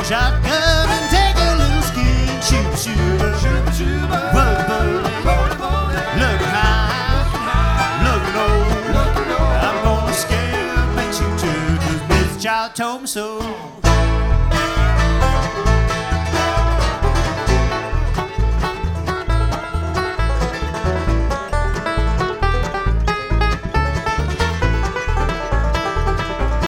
shotgun and take a little ski. Shooba shooba, shooba shooba, roly poly, look high, look low. I'm gonna scare, make you too, 'cause Miss Child told me so.